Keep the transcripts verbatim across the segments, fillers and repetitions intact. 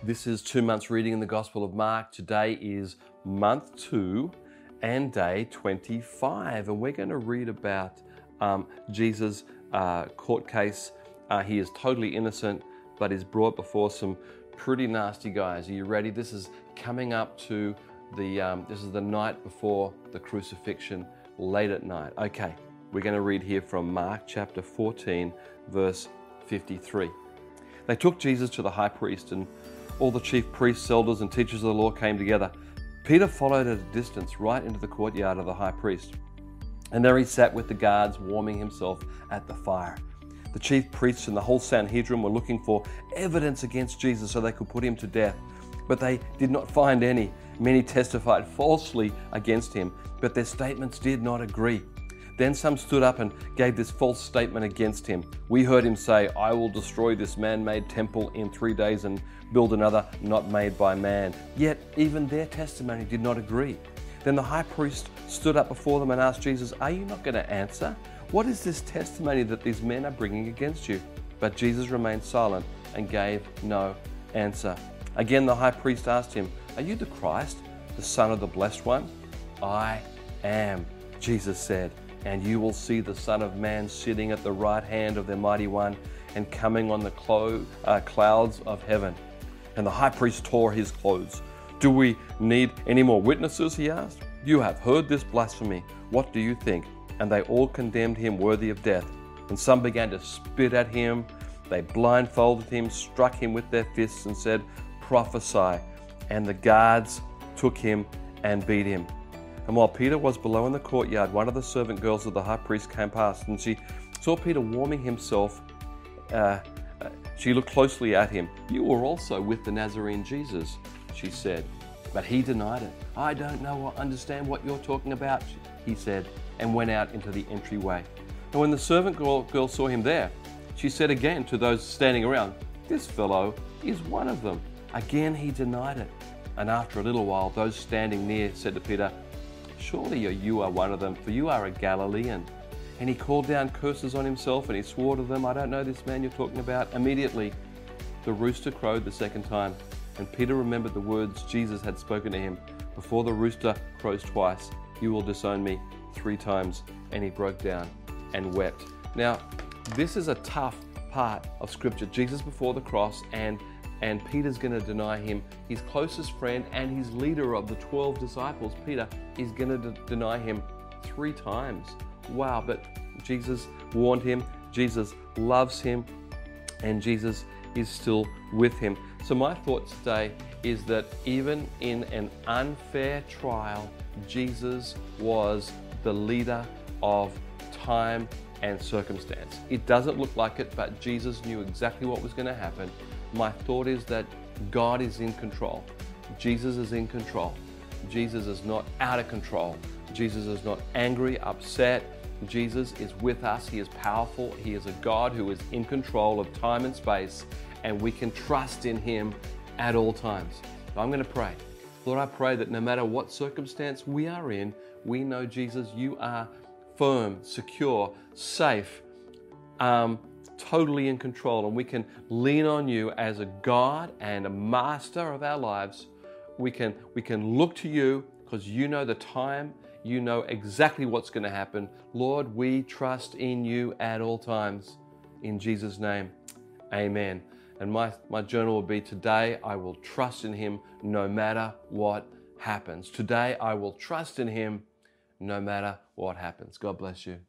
This is two months reading in the Gospel of Mark. Today is month two and day twenty-five, and we're going to read about um, Jesus' uh, court case. Uh, he is totally innocent, but is brought before some pretty nasty guys. Are you ready? This is coming up to the, um, this is the night before the crucifixion, late at night. Okay, we're going to read here from Mark chapter fourteen, verse fifty-three. They took Jesus to the high priest, and all the chief priests, elders, and teachers of the law came together. Peter followed at a distance right into the courtyard of the high priest. And there he sat with the guards, warming himself at the fire. The chief priests and the whole Sanhedrin were looking for evidence against Jesus so they could put him to death. But they did not find any. Many testified falsely against him, but their statements did not agree. Then some stood up and gave this false statement against him. We heard him say, "I will destroy this man-made temple in three days and build another not made by man." Yet even their testimony did not agree. Then the high priest stood up before them and asked Jesus, "Are you not going to answer? What is this testimony that these men are bringing against you?" But Jesus remained silent and gave no answer. Again the high priest asked him, "Are you the Christ, the Son of the Blessed One?" "I am," Jesus said. "And you will see the Son of Man sitting at the right hand of the Mighty One and coming on the clo- uh, clouds of heaven." And the high priest tore his clothes. "Do we need any more witnesses?" he asked. "You have heard this blasphemy. What do you think?" And they all condemned him worthy of death. And some began to spit at him. They blindfolded him, struck him with their fists, and said, "Prophesy." And the guards took him and beat him. And while Peter was below in the courtyard, one of the servant girls of the high priest came past, and she saw Peter warming himself. Uh, uh, she looked closely at him. "You were also with the Nazarene Jesus," she said. But he denied it. "I don't know or understand what you're talking about," he said, and went out into the entryway. And when the servant girl, girl saw him there, she said again to those standing around, "This fellow is one of them." Again he denied it. And after a little while, those standing near said to Peter, "Surely you are one of them, for you are a Galilean." And he called down curses on himself, and he swore to them, "I don't know this man you're talking about." Immediately, the rooster crowed the second time, and Peter remembered the words Jesus had spoken to him, "Before the rooster crows twice, you will disown me three times." And he broke down and wept. Now, this is a tough part of Scripture. Jesus before the cross, and And Peter's going to deny him. His closest friend and his leader of the twelve disciples, Peter, is going to de- deny him three times. Wow, but Jesus warned him. Jesus loves him, and Jesus is still with him. So my thought today is that even in an unfair trial, Jesus was the leader of time and circumstance. It doesn't look like it, but Jesus knew exactly what was going to happen. My thought is that God is in control. Jesus is in control. Jesus is not out of control. Jesus is not angry, upset. Jesus is with us. He is powerful. He is a God who is in control of time and space, and we can trust in Him at all times. So I'm going to pray. Lord, I pray that no matter what circumstance we are in, we know, Jesus, you are firm, secure, safe, um, totally in control, and we can lean on you as a God and a master of our lives. We can we can look to you because you know the time, you know exactly what's going to happen. Lord, we trust in you at all times. In Jesus' name, amen. And my, my journal will be, today I will trust in him no matter what happens. Today I will trust in him no matter what happens. God bless you.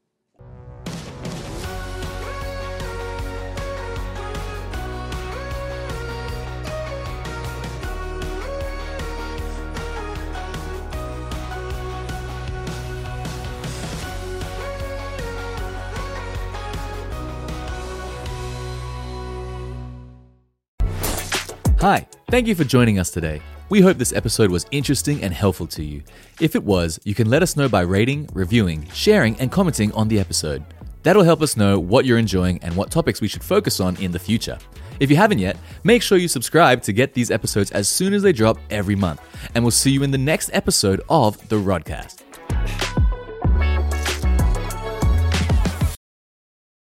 Hi, thank you for joining us today. We hope this episode was interesting and helpful to you. If it was, you can let us know by rating, reviewing, sharing, and commenting on the episode. That'll help us know what you're enjoying and what topics we should focus on in the future. If you haven't yet, make sure you subscribe to get these episodes as soon as they drop every month. And we'll see you in the next episode of The Rodcast.